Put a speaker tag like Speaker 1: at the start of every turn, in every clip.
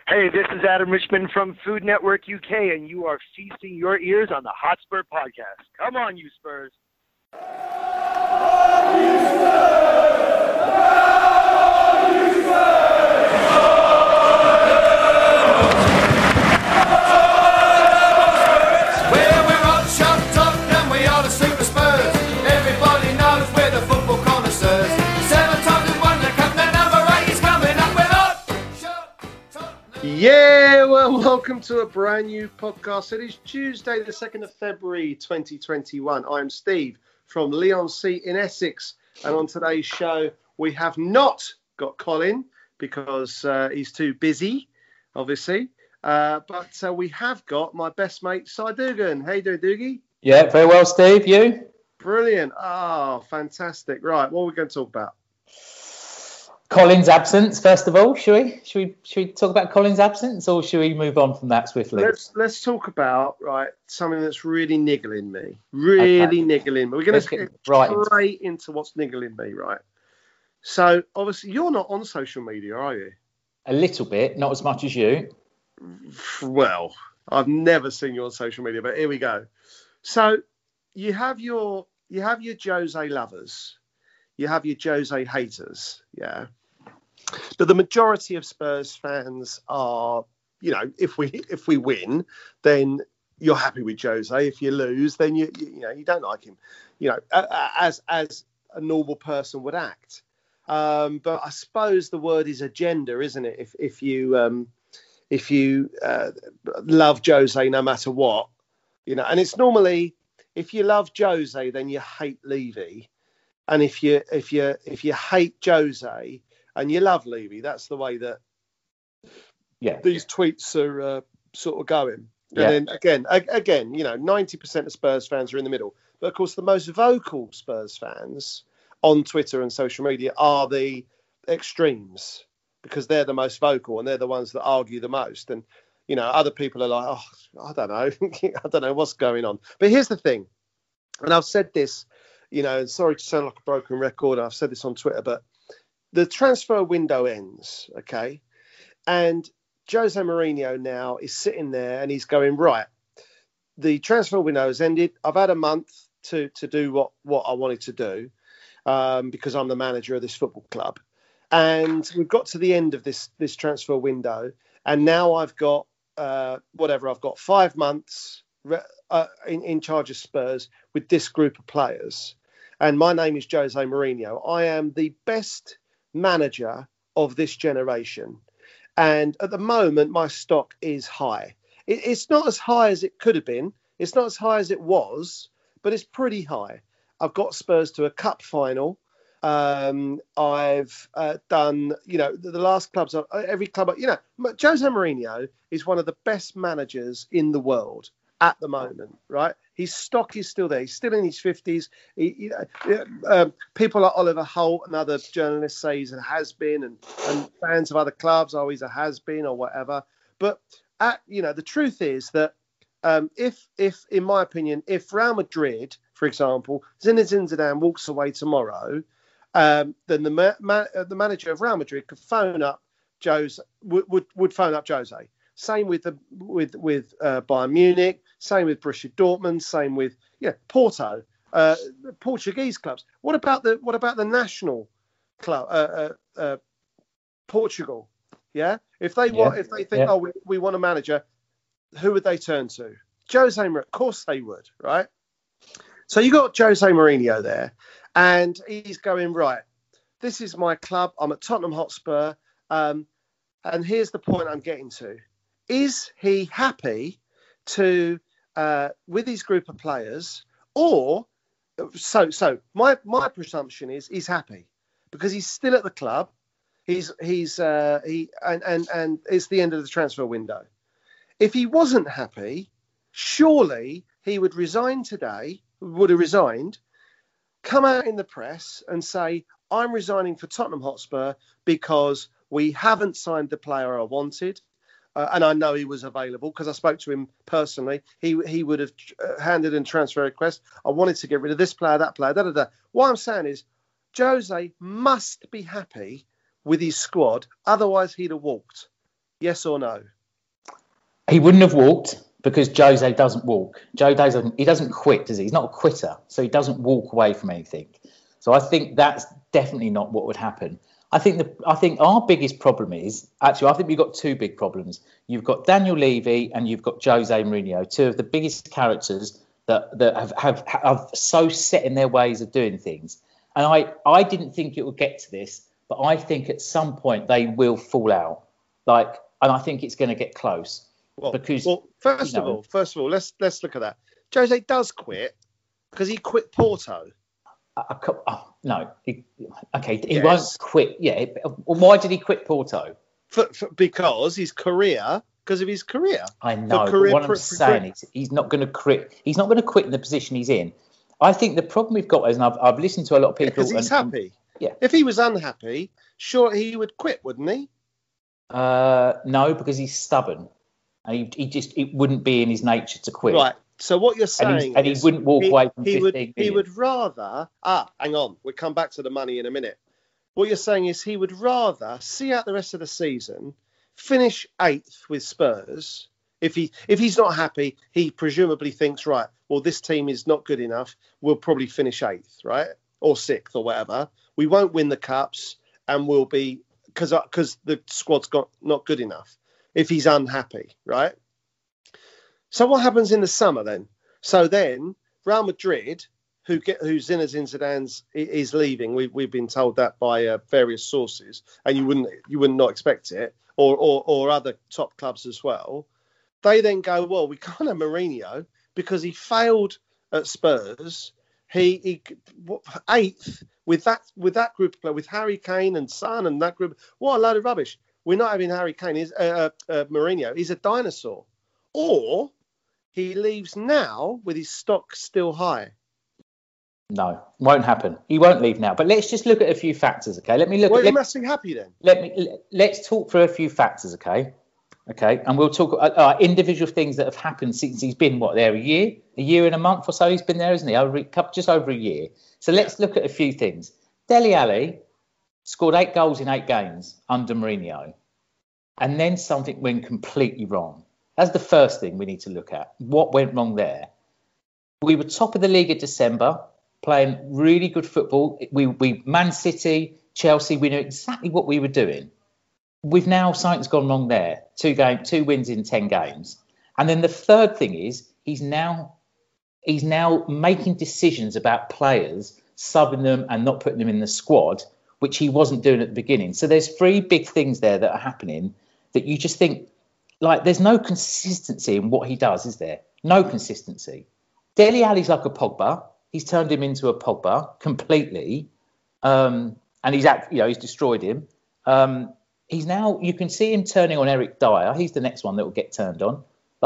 Speaker 1: Hey, this is Adam Richmond from Food Network UK, and you are feasting your ears on the Hotspur Podcast. Come on, you Spurs.
Speaker 2: Yeah, well, welcome to a brand new podcast. It is Tuesday, the 2nd of February, 2021. I'm Steve from Leigh-on-Sea in Essex. And on today's show, we have not got Colin because he's too busy, obviously. But we have got my best mate, Si Dugan. How you doing, Doogie?
Speaker 3: Yeah, very well, Steve. You?
Speaker 2: Brilliant. Oh, fantastic. Right, what are we going to talk about?
Speaker 3: Colin's absence, first of all. Should we talk about Colin's absence, or should we move on from that swiftly?
Speaker 2: Let's talk about something that's really niggling me. Niggling me. We're going to get straight into what's niggling me, right? So obviously you're not on social media, are you?
Speaker 3: A little bit, not as much as you.
Speaker 2: Well, I've never seen you on social media, but here we go. So you have your Jose lovers, you have your Jose haters, yeah. But the majority of Spurs fans are, if we win, then you're happy with Jose. If you lose, then you don't like him, as a normal person would act. But I suppose the word is agenda, isn't it? If you love Jose no matter what, and it's normally if you love Jose, then you hate Levy, and if you hate Jose and you love Levy, that's the way that these tweets are sort of going. Yeah. And then again, 90% of Spurs fans are in the middle. But of course, the most vocal Spurs fans on Twitter and social media are the extremes, because they're the most vocal and they're the ones that argue the most. And, other people are like, oh, I don't know. I don't know what's going on. But here's the thing. And I've said this, sorry to sound like a broken record. I've said this on Twitter, but the transfer window ends, okay? And Jose Mourinho now is sitting there and he's going, right, the transfer window has ended. I've had a month to do what I wanted to do because I'm the manager of this football club. And we've got to the end of this transfer window. And now I've got, I've got 5 months in charge of Spurs with this group of players. And my name is Jose Mourinho. I am the best manager of this generation. And at the moment, my stock is high. It's not as high as it could have been. It's not as high as it was, but it's pretty high. I've got Spurs to a cup final. I've done, the last clubs, every club, Jose Mourinho is one of the best managers in the world at the moment, right? His stock is still there. He's still in his 50s. People like Oliver Holt and other journalists say he's a has-been, and fans of other clubs, he's a has-been or whatever. But, the truth is that if, in my opinion, if Real Madrid, for example, Zinedine Zidane walks away tomorrow, then the manager of Real Madrid could phone up Jose, would phone up Jose. Same with Bayern Munich, same with Borussia Dortmund, same with Porto, Portuguese clubs. What about the national club, Portugal? Yeah, if they think we want a manager, who would they turn to? Jose Mourinho, of course they would, right? So you got Jose Mourinho there, and he's going, right, this is my club. I'm at Tottenham Hotspur, and here's the point I'm getting to. Is he happy to with his group of players, or so my presumption is he's happy because he's still at the club. And it's the end of the transfer window. If he wasn't happy, surely he would resign today. Would have resigned, come out in the press and say, I'm resigning for Tottenham Hotspur because we haven't signed the player I wanted. And I know he was available because I spoke to him personally. He would have handed in transfer request. I wanted to get rid of this player, that player, da. What I'm saying is Jose must be happy with his squad. Otherwise, he'd have walked. Yes or no?
Speaker 3: He wouldn't have walked because Jose doesn't walk. He doesn't quit, does he? He's not a quitter, so he doesn't walk away from anything. So I think that's definitely not what would happen. I think our biggest problem is actually I think we've got two big problems. You've got Daniel Levy and you've got Jose Mourinho, two of the biggest characters that have so set in their ways of doing things. And I didn't think it would get to this, but I think at some point they will fall out. And I think it's going to get close.
Speaker 2: First of all, let's look at that. Jose does quit because he quit Porto.
Speaker 3: No. He won't quit. Yeah. Why did he quit Porto?
Speaker 2: Because his career. Because of his career.
Speaker 3: I know. But what I'm saying is he's not going to quit. He's not going to quit in the position he's in. I think the problem we've got is, and I've listened to a lot of people.
Speaker 2: Because he's happy. Yeah. If he was unhappy, sure he would quit, wouldn't he?
Speaker 3: No, because he's stubborn. And it wouldn't be in his nature to quit.
Speaker 2: Right. So what you're saying
Speaker 3: and he wouldn't walk away from 15 million.
Speaker 2: He would rather... hang on. We'll come back to the money in a minute. What you're saying is he would rather see out the rest of the season, finish 8th with Spurs. If he's not happy, he presumably thinks, right, well, this team is not good enough. We'll probably finish 8th, right? Or 6th or whatever. We won't win the Cups and we'll be... Because the squad's not good enough. If he's unhappy, right? So what happens in the summer then? So then Real Madrid, who Zinedine Zidane is leaving, we've been told that by various sources, and you wouldn't not expect it, or other top clubs as well. They then go, well, we can't have Mourinho because he failed at Spurs. He 8th with that group of players, with Harry Kane and Son and that group. What a load of rubbish. We're not having Harry Kane. Mourinho. He's a dinosaur. Or he leaves now with his stock still high. No,
Speaker 3: won't happen. He won't leave now. But let's just look at a few factors, okay?
Speaker 2: He must be happy then.
Speaker 3: Let's talk through a few factors, okay? Okay, and we'll talk individual things that have happened since he's been a year and a month or so. He's been there, isn't he? Just over a year. So let's look at a few things. Dele Alli scored 8 goals in 8 games under Mourinho, and then something went completely wrong. That's the first thing we need to look at. What went wrong there? We were top of the league in December, playing really good football. We Man City, Chelsea, we knew exactly what we were doing. Something's gone wrong there. 2 wins in 10 games. And then the third thing is he's now making decisions about players, subbing them and not putting them in the squad, which he wasn't doing at the beginning. So there's 3 big things there that are happening that you just think, there's no consistency in what he does, is there? No consistency. Dele Alli's like a Pogba. He's turned him into a Pogba completely. And he's destroyed him. He's now, you can see him turning on Eric Dyer. He's the next one that will get turned on.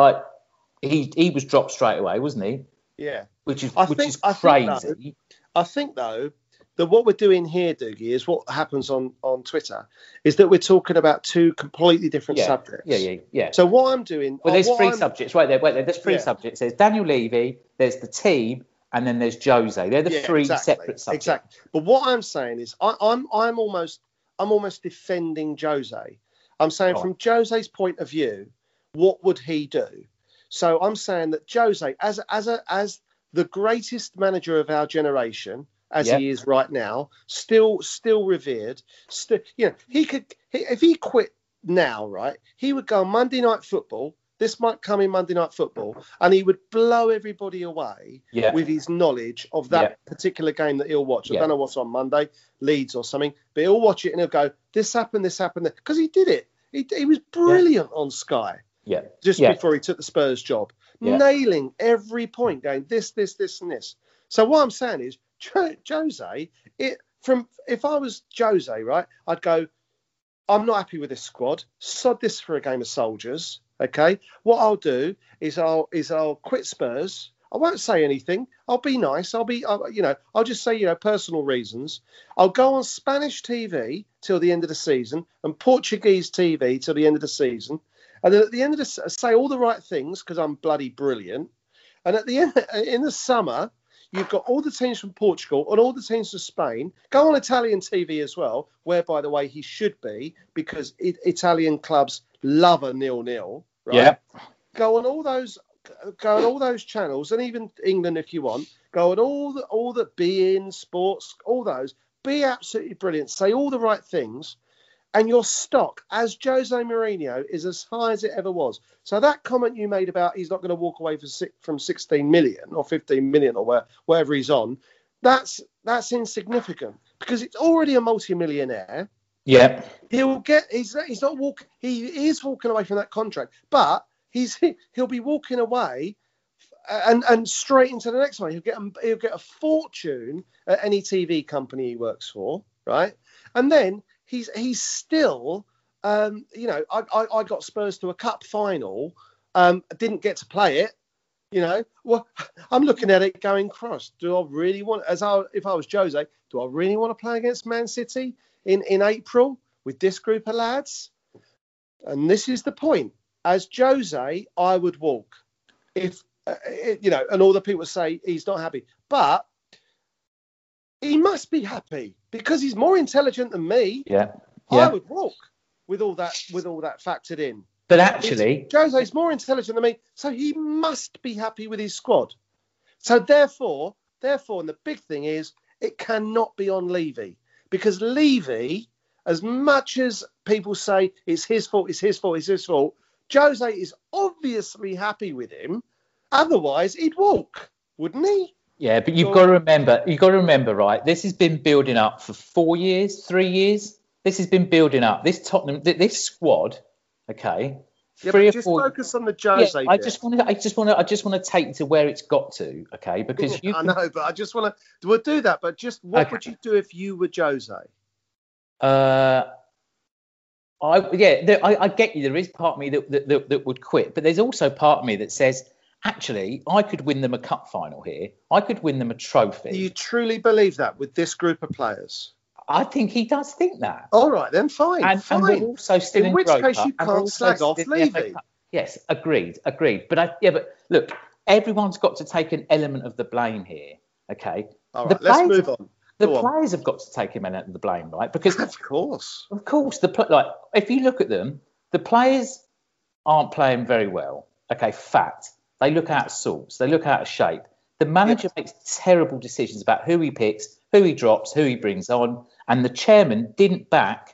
Speaker 3: He was dropped straight away, wasn't he?
Speaker 2: Yeah.
Speaker 3: Which is crazy.
Speaker 2: I think though that what we're doing here, Doogie, is what happens on Twitter, is that we're talking about 2 completely different subjects.
Speaker 3: Yeah.
Speaker 2: So what I'm doing...
Speaker 3: Well, there's 3 subjects right there. Wait there. There's 3 subjects. There's Daniel Levy, there's the team, and then there's Jose. They're the 3 separate subjects.
Speaker 2: Exactly. But what I'm saying is I'm almost defending Jose. I'm saying from Jose's point of view, what would he do? So I'm saying that Jose, as the greatest manager of our generation, as he is right now, still revered. He could, if he quit now, right, he would go on Monday Night Football. This might come in Monday Night Football, and he would blow everybody away with his knowledge of that particular game that he'll watch. I don't know what's on Monday, Leeds or something, but he'll watch it and he'll go, this happened, because he did it. He was brilliant on Sky.
Speaker 3: Yeah.
Speaker 2: Before he took the Spurs job, nailing every point, going this, and this. So what I'm saying is, Jose, if I was Jose, right, I'd go, I'm not happy with this squad. Sod this for a game of soldiers. Okay, what I'll do is I'll quit Spurs. I won't say anything. I'll be nice. I'll just say, personal reasons. I'll go on Spanish TV till the end of the season and Portuguese TV till the end of the season. And then at the end of the say all the right things because I'm bloody brilliant. And at the end, in the summer, you've got all the teams from Portugal and all the teams from Spain. Go on Italian TV as well, where, by the way, he should be because Italian clubs love a 0-0, right?
Speaker 3: Yeah.
Speaker 2: Go on all those channels, and even England if you want. Go on all the beIN Sports, all those. Be absolutely brilliant. Say all the right things, and your stock as Jose Mourinho is as high as it ever was. So that comment you made about he's not going to walk away from 16 million or 15 million or wherever he's on, that's insignificant because it's already a multi-millionaire.
Speaker 3: Yeah.
Speaker 2: He is walking away from that contract, but he'll be walking away and straight into the next one. He'll get a fortune at any TV company he works for, right? And then he's still, I got Spurs to a cup final, didn't get to play it. Well, I'm looking at it going, cross. Do I really want, if I was Jose, do I really want to play against Man City in April with this group of lads? And this is the point. As Jose, I would walk. If, and all the people say he's not happy. But he must be happy because he's more intelligent than me.
Speaker 3: Yeah.
Speaker 2: I would walk with all that factored in.
Speaker 3: But actually,
Speaker 2: Jose's more intelligent than me, so he must be happy with his squad. So therefore, and the big thing is, it cannot be on Levy, because Levy, as much as people say it's his fault, Jose is obviously happy with him. Otherwise, he'd walk, wouldn't he?
Speaker 3: Yeah, but you've got to remember, right? This has been building up for 4 years, 3 years. This has been building up. This Tottenham, this squad. Okay.
Speaker 2: Yeah, 3 or 4. Just focus on the Jose.
Speaker 3: Yeah, I just want to take you to where it's got to. Okay, because
Speaker 2: I know, but I just want to. We'll do that. But just what would you do if you were Jose?
Speaker 3: I get you. There is part of me that would quit, but there's also part of me that says, actually, I could win them a cup final here. I could win them a trophy.
Speaker 2: Do you truly believe that with this group of players?
Speaker 3: I think he does think that.
Speaker 2: All right, then fine.
Speaker 3: And we're also still in
Speaker 2: which case you can't slag off Levy.
Speaker 3: Yes, agreed. But look, everyone's got to take an element of the blame here. Okay.
Speaker 2: All right, let's move on.
Speaker 3: The players have got to take an element of the blame, right? Because
Speaker 2: of course,
Speaker 3: if you look at them, the players aren't playing very well. Okay, fact. They look out of sorts. They look out of shape. The manager makes terrible decisions about who he picks, who he drops, who he brings on, and the chairman didn't back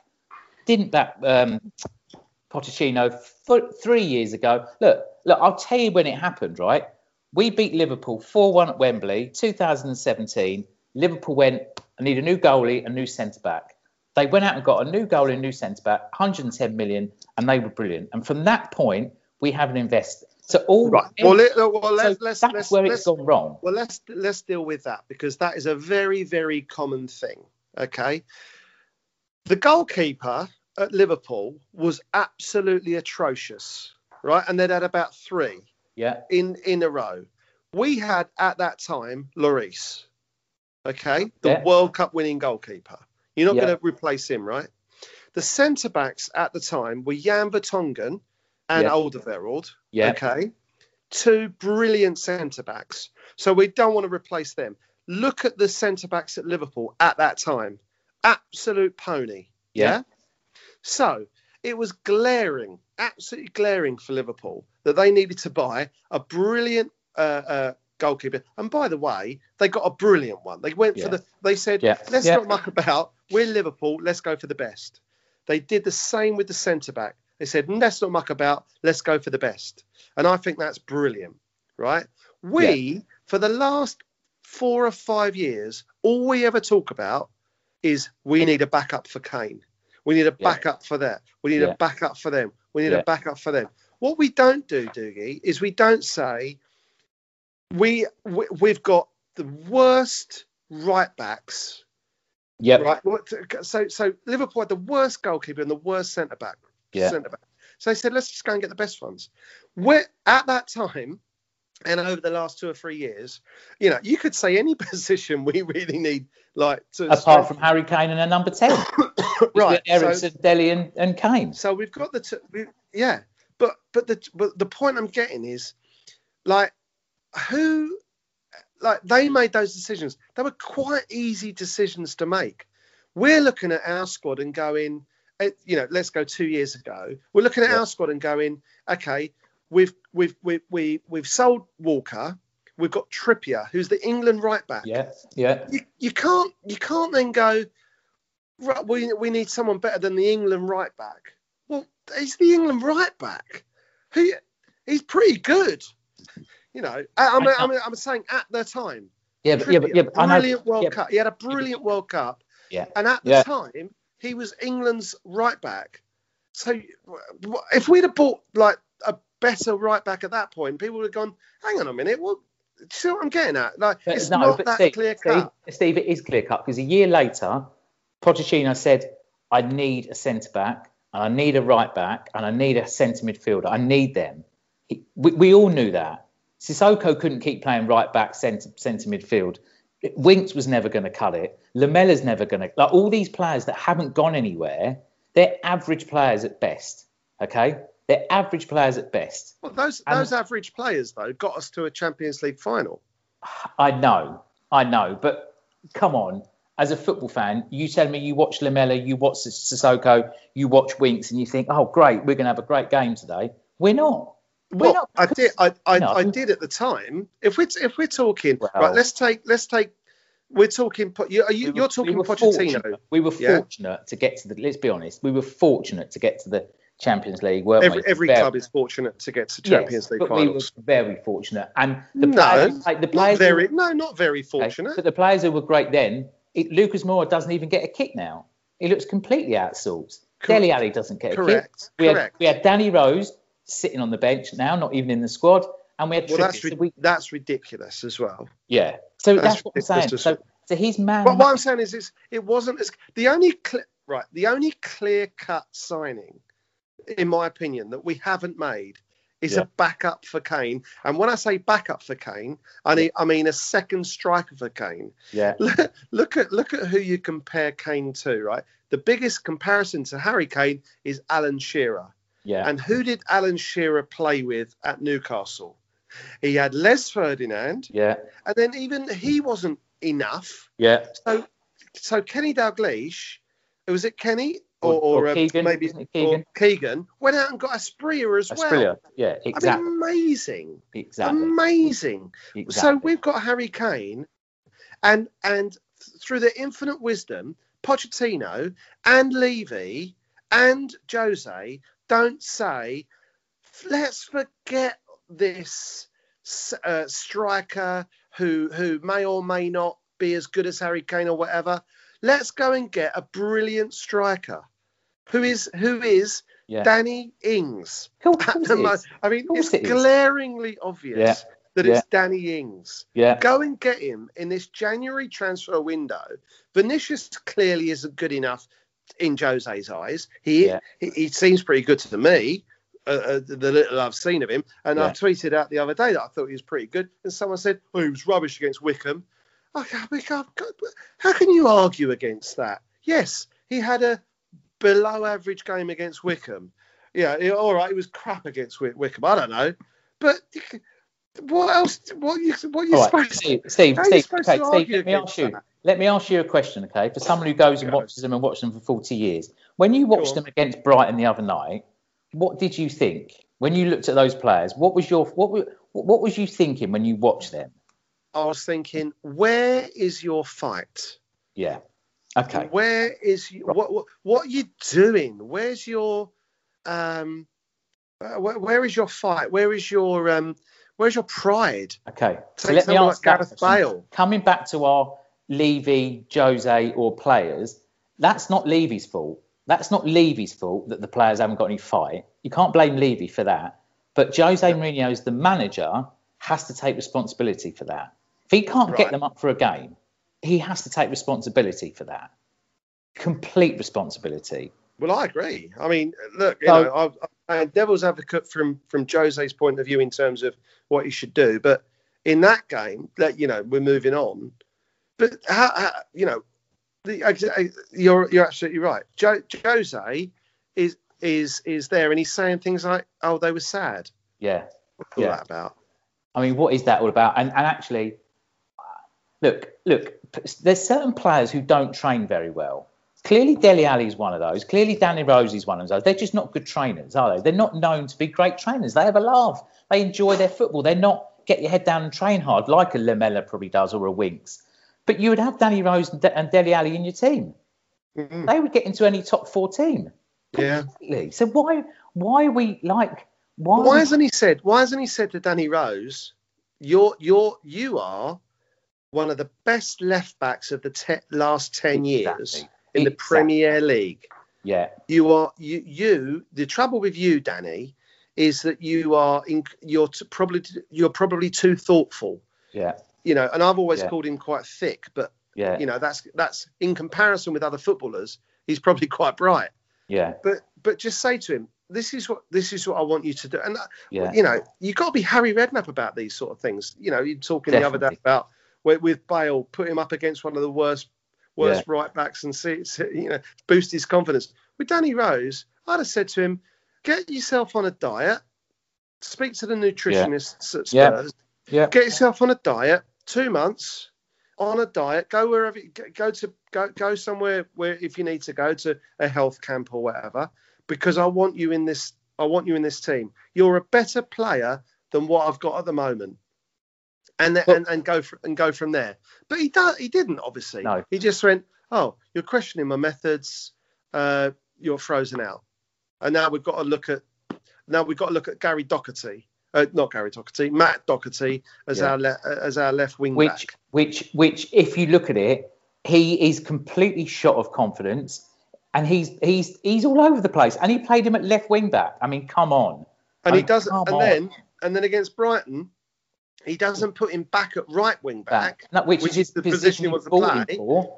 Speaker 3: Pochettino 3 years ago. Look, I'll tell you when it happened, right? We beat Liverpool 4-1 at Wembley, 2017. Liverpool went, I need a new goalie, a new centre-back. They went out and got a new goalie, a new centre-back, 110 million, and they were brilliant. And from that point, we haven't invested. So that's where it's gone wrong.
Speaker 2: Well, let's deal with that, because that is a very, very common thing. Okay, the goalkeeper at Liverpool was absolutely atrocious, right? And they'd had about 3 in a row. We had at that time Lloris, okay, the World Cup winning goalkeeper. You're not going to replace him, right? The centre backs at the time were Jan Vertonghen and Alderweireld. Okay, 2 brilliant centre backs. So we don't want to replace them. Look at the centre backs at Liverpool at that time. Absolute pony. Yeah. So it was glaring, absolutely glaring for Liverpool that they needed to buy a brilliant goalkeeper. And by the way, they got a brilliant one. They went for they said, let's not muck about. We're Liverpool. Let's go for the best. They did the same with the centre back. They said, let's not muck about. Let's go for the best. And I think that's brilliant, right? For the last 4 or 5 years, all we ever talk about is we need a backup for Kane. We need a backup for that. We need a backup for them. We need a backup for them. What we don't do, Doogie, is we don't say we've got the worst right backs.
Speaker 3: Yeah.
Speaker 2: Right. So Liverpool had the worst goalkeeper and the worst centre back. So they said, let's just go and get the best ones. At that time, and over the last 2 or 3 years, you could say any position we really need,
Speaker 3: apart from Harry Kane and a number 10, right? Eriksen, Dele, and Kane.
Speaker 2: So we've got But the point I'm getting is, they made those decisions. They were quite easy decisions to make. We're looking at our squad and going, let's go 2 years ago. We're looking at our squad and going, okay, we've sold Walker. We've got Trippier, who's the England right back.
Speaker 3: Yeah.
Speaker 2: You can't then go, right, we need someone better than the England right back. Well, he's the England right back. He's pretty good. I'm saying at the time. Brilliant World Cup. He had a brilliant World Cup.
Speaker 3: Yeah.
Speaker 2: And at the time, he was England's right back. So if we'd have bought like a better right back at that point, people would have gone, hang on a minute, well, see what I'm getting at? Like, it's not that clear cut.
Speaker 3: Steve, it is clear cut because a year later, Pochettino said, I need a centre back, and I need a right back, and I need a centre midfielder. I need them. We all knew that. Sissoko couldn't keep playing right back, centre midfield. Winks was never going to cut it. Lamella's never going to. Like all these players that haven't gone anywhere, they're average players at best. Okay, they're average players at best.
Speaker 2: Well, those average players though got us to a Champions League final.
Speaker 3: I know, but come on. As a football fan, you tell me you watch Lamella, you watch Sissoko, you watch Winks, and you think, oh great, we're going to have a great game today. We're not.
Speaker 2: I did at the time. If we're talking, right, let's take. We're talking. You're talking Pochettino.
Speaker 3: We were fortunate to get to the. Let's be honest. We were fortunate to get to the Champions League, weren't we?
Speaker 2: Every club is fortunate to get to Champions League finals.
Speaker 3: We were very fortunate, and the players.
Speaker 2: Not very fortunate.
Speaker 3: Okay, but the players who were great then. Lucas Moura doesn't even get a kick now. He looks completely out of sorts. Dele Alli doesn't get a kick. We had Danny Rose sitting on the bench now, not even in the squad, and we had
Speaker 2: that's ridiculous as well.
Speaker 3: Yeah, so that's what I'm saying. So he's man.
Speaker 2: But what I'm saying is it wasn't as the only clear cut signing, in my opinion, that we haven't made is a backup for Kane. And when I say backup for Kane, I mean a second striker for Kane.
Speaker 3: Yeah.
Speaker 2: Look at who you compare Kane to, right? The biggest comparison to Harry Kane is Alan Shearer.
Speaker 3: Yeah.
Speaker 2: And who did Alan Shearer play with at Newcastle? He had Les Ferdinand.
Speaker 3: Yeah.
Speaker 2: And then even he wasn't enough.
Speaker 3: Yeah.
Speaker 2: So Kenny Dalglish, was it Kenny? Or
Speaker 3: Keegan,
Speaker 2: maybe
Speaker 3: Keegan.
Speaker 2: Keegan went out and got Asprilla as well.
Speaker 3: Yeah, exactly.
Speaker 2: I mean, amazing.
Speaker 3: Exactly.
Speaker 2: Amazing.
Speaker 3: Exactly.
Speaker 2: So we've got Harry Kane, and through their infinite wisdom, Pochettino and Levy and Jose don't say, let's forget this striker who may or may not be as good as Harry Kane or whatever. Let's go and get a brilliant striker. Who is Danny Ings. I mean, it's glaringly obvious that it's Danny Ings.
Speaker 3: Yeah.
Speaker 2: Go and get him in this January transfer window. Vinicius clearly isn't good enough in Jose's eyes. He seems pretty good to me, the little I've seen of him. And I tweeted out the other day that I thought he was pretty good. And someone said, oh, he was rubbish against Wickham. How can you argue against that? Yes, he had a below average game against Wickham. Yeah, all right, he was crap against Wickham. I don't know, but what else? What you supposed to?
Speaker 3: Steve, let me ask you a question, okay? For someone who goes and watches them and watches them for 40 years, when you watched them against Brighton the other night, what did you think when you looked at those players? What was you thinking when you watched them?
Speaker 2: I was thinking, where is your fight?
Speaker 3: Yeah. Okay.
Speaker 2: Where is what are you doing? Where's your where is your fight? Where's your pride?
Speaker 3: Okay. So let me ask Gareth Bale. Coming back to our Levy, Jose, or players, that's not Levy's fault. That's not Levy's fault that the players haven't got any fight. You can't blame Levy for that. But Jose Mourinho, as the manager, has to take responsibility for that. If he can't get them up for a game, he has to take responsibility for that. Complete responsibility.
Speaker 2: Well, I agree. I mean, look, I'm devil's advocate from Jose's point of view in terms of what he should do. But in that game, we're moving on. But you're absolutely right. Jose is there, and he's saying things like, "Oh, they were sad."
Speaker 3: Yeah.
Speaker 2: What's all that about?
Speaker 3: I mean, what is that all about? And actually, look, there's certain players who don't train very well. Clearly, Dele Alli's one of those. Clearly, Danny Rose is one of those. They're just not good trainers, are they? They're not known to be great trainers. They have a laugh. They enjoy their football. They're not get your head down and train hard like a Lamella probably does or a Winks. But you would have Danny Rose and Dele Alli in your team. Mm-hmm. They would get into any top 4 team. Completely. Yeah. So why are we like?
Speaker 2: Why hasn't he said to Danny Rose, you are one of the best left backs of the last 10 years in the Premier League.
Speaker 3: Yeah.
Speaker 2: The trouble with you, Danny, is that you're probably too thoughtful.
Speaker 3: Yeah.
Speaker 2: You know, and I've always called him quite thick, but you know, that's in comparison with other footballers, he's probably quite bright.
Speaker 3: Yeah.
Speaker 2: But just say to him, this is what I want you to do. And you know, you've got to be Harry Redknapp about these sort of things. You know, you're talking the other day about with Bale, put him up against one of the worst right backs and see you know, boost his confidence. With Danny Rose, I'd have said to him, get yourself on a diet, speak to the nutritionists at Spurs, get yourself on a diet, 2 months on a diet, go wherever, go somewhere where if you need to go to a health camp or whatever, because I want you in this team. You're a better player than what I've got at the moment. And go from there. But he didn't, obviously.
Speaker 3: No.
Speaker 2: He just went, oh, you're questioning my methods, you're frozen out. And now we've got to look at Gary Doherty. Not Gary Doherty, Matt Doherty as our left wing back.
Speaker 3: Which, if you look at it, he is completely shot of confidence, and he's all over the place. And he played him at left wing back. I mean, come on.
Speaker 2: And he does, and then against Brighton, he doesn't put him back at right wing back,
Speaker 3: which is the position he was playing for.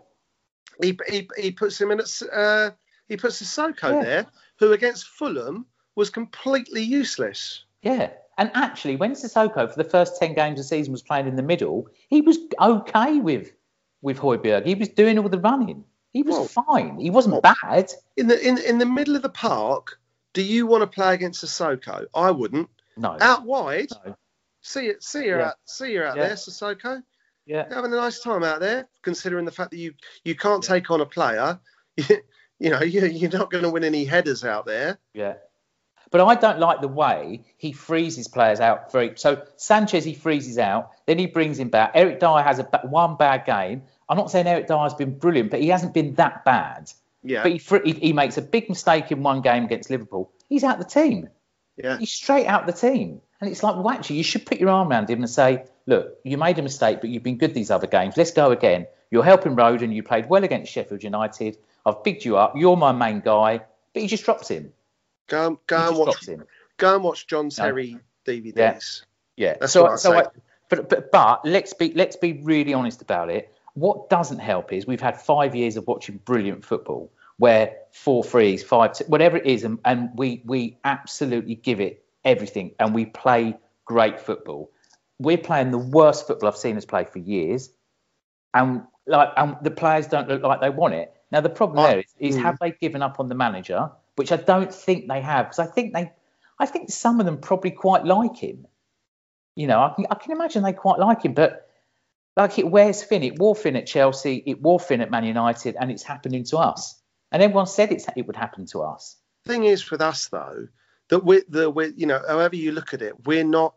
Speaker 2: He puts him in at he puts Sissoko there, who against Fulham was completely useless.
Speaker 3: Yeah. And actually, when Sissoko for the first 10 games of the season was playing in the middle, he was okay with Højbjerg. He was doing all the running. He was fine. He wasn't bad.
Speaker 2: In the middle of the park, do you want to play against Sissoko? I wouldn't.
Speaker 3: No.
Speaker 2: Out wide. No. See you out there, Sissoko.
Speaker 3: Yeah.
Speaker 2: You're having a nice time out there, considering the fact that you can't take on a player. You know, you're not going to win any headers out there.
Speaker 3: Yeah. But I don't like the way he freezes players out. So Sanchez, he freezes out, then he brings him back. Eric Dyer has one bad game. I'm not saying Eric Dyer's been brilliant, but he hasn't been that bad.
Speaker 2: Yeah.
Speaker 3: But he makes a big mistake in one game against Liverpool. He's out the team.
Speaker 2: Yeah.
Speaker 3: He's straight out the team. And it's like, well, actually, you should put your arm around him and say, look, you made a mistake, but you've been good these other games. Let's go again. You're helping Roden. You played well against Sheffield United. I've bigged you up. You're my main guy. But he just drops him.
Speaker 2: Go and watch John Terry DVDs.
Speaker 3: Yeah.
Speaker 2: That's what I say.
Speaker 3: But let's be really honest about it. What doesn't help is we've had 5 years of watching brilliant football where 4-3s, 5-2, whatever it is, and we absolutely give it everything and we play great football. We're playing the worst football I've seen us play for years, and the players don't look like they want it. Now the problem there is have they given up on the manager? Which I don't think they have, because I think some of them probably quite like him. You know, I can imagine they quite like him, but like it wears thin. It wore thin at Chelsea, it wore thin at Man United, and it's happening to us. And everyone said it would happen to us.
Speaker 2: The thing is with us though, that we're you know, however you look at it, we're not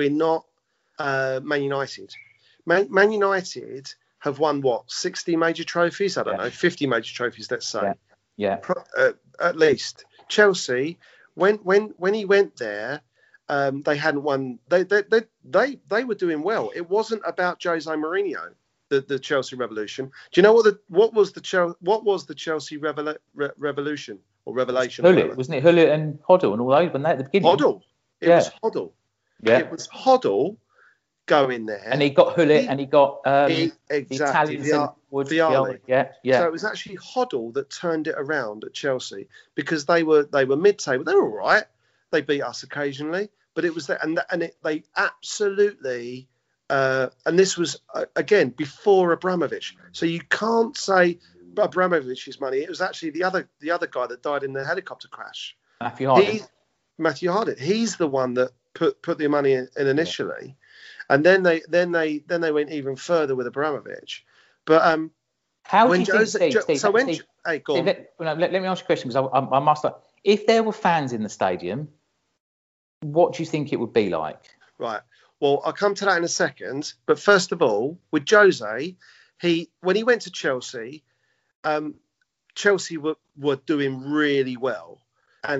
Speaker 2: Man United. Man United have won 60 major trophies? I don't know, 50 major trophies, let's say.
Speaker 3: Yeah.
Speaker 2: At least Chelsea, when he went there, they hadn't won. They were doing well. It wasn't about Jose Mourinho, the Chelsea revolution. Do you know what was the Chelsea revolution or revelation?
Speaker 3: Hullet, wasn't it? Hullet and Hoddle and all those, when they at the beginning.
Speaker 2: Hoddle. It was Hoddle.
Speaker 3: Yeah.
Speaker 2: It was Hoddle going there.
Speaker 3: And he got Hullet and he got the Italians and
Speaker 2: Vialli.
Speaker 3: Yeah.
Speaker 2: So it was actually Hoddle that turned it around at Chelsea, because they were mid-table. They were all right. They beat us occasionally, but it was that, they absolutely. And this was again before Abramovich, so you can't say Abramovich's money. It was actually the other guy that died in the helicopter crash.
Speaker 3: Matthew Harding.
Speaker 2: He's the one that put the money in initially. And then they went even further with Abramovich. But
Speaker 3: How do
Speaker 2: When
Speaker 3: you think,
Speaker 2: Jose,
Speaker 3: Steve?
Speaker 2: so when,
Speaker 3: Steve,
Speaker 2: hey, go
Speaker 3: Steve,
Speaker 2: on.
Speaker 3: let me ask you a question because I must. If there were fans in the stadium, what do you think it would be like?
Speaker 2: Right. Well, I'll come to that in a second. But first of all, with Jose, when he went to Chelsea, Chelsea were doing really well, and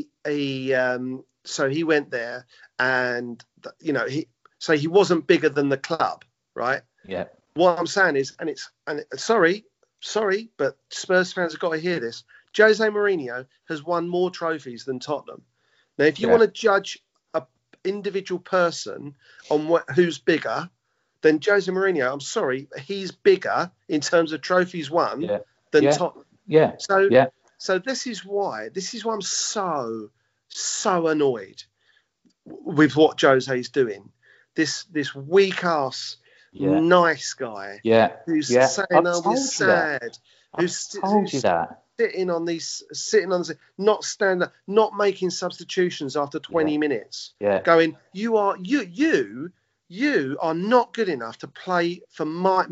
Speaker 2: so he went there, and he wasn't bigger than the club, right?
Speaker 3: Yeah.
Speaker 2: What I'm saying is, sorry, but Spurs fans have got to hear this. Jose Mourinho has won more trophies than Tottenham. Now, if you want to judge an individual person on who's bigger, then Jose Mourinho, I'm sorry, he's bigger in terms of trophies won than Tottenham.
Speaker 3: Yeah.
Speaker 2: So this is why I'm so annoyed with what Jose's doing. This weak ass nice guy who's saying, "Oh, we're sad." Who's sitting on not standing up, not making substitutions after 20 minutes. Going, you are not good enough to play for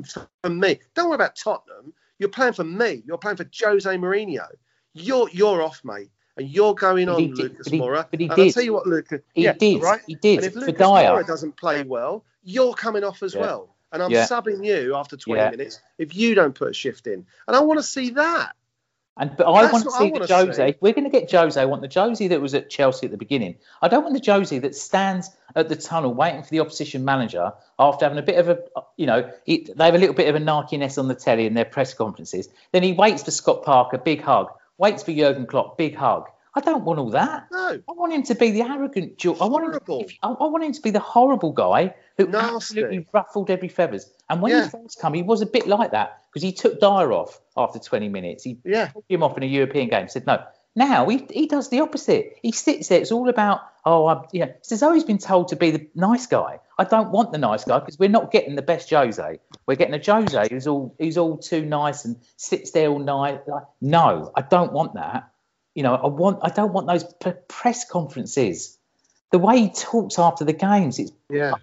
Speaker 2: me. Don't worry about Tottenham. You're playing for me. You're playing for Jose Mourinho. You're off, mate. And you're going on, Lucas Moura. And I'll tell you what, Lucas.
Speaker 3: He did.
Speaker 2: Right?
Speaker 3: He did.
Speaker 2: And if
Speaker 3: For
Speaker 2: Lucas
Speaker 3: Dyer
Speaker 2: Moura doesn't play well, you're coming off as well. And I'm subbing you after 20 minutes if you don't put a shift in. And I want to see that.
Speaker 3: But I want to see the Jose. We're going to get Jose. I want the Jose that was at Chelsea at the beginning. I don't want the Jose that stands at the tunnel waiting for the opposition manager after having a bit of they have a little bit of a narkiness on the telly in their press conferences. Then he waits for Scott Parker, big hug. Waits for Jurgen Klopp, big hug. I don't want all that.
Speaker 2: No.
Speaker 3: I want him to be the arrogant. I want him to be the horrible guy who absolutely ruffled every feathers. And when he first came, he was a bit like that because he took Dyer off after 20 minutes. He took him off in a European game. Said no. Now he does the opposite. He sits there. It's all about it's as though he's been told to be the nice guy. I don't want the nice guy because we're not getting the best Jose. We're getting a Jose who's all too nice and sits there all night. No, I don't want that. I don't want those press conferences. The way he talks after the games, it's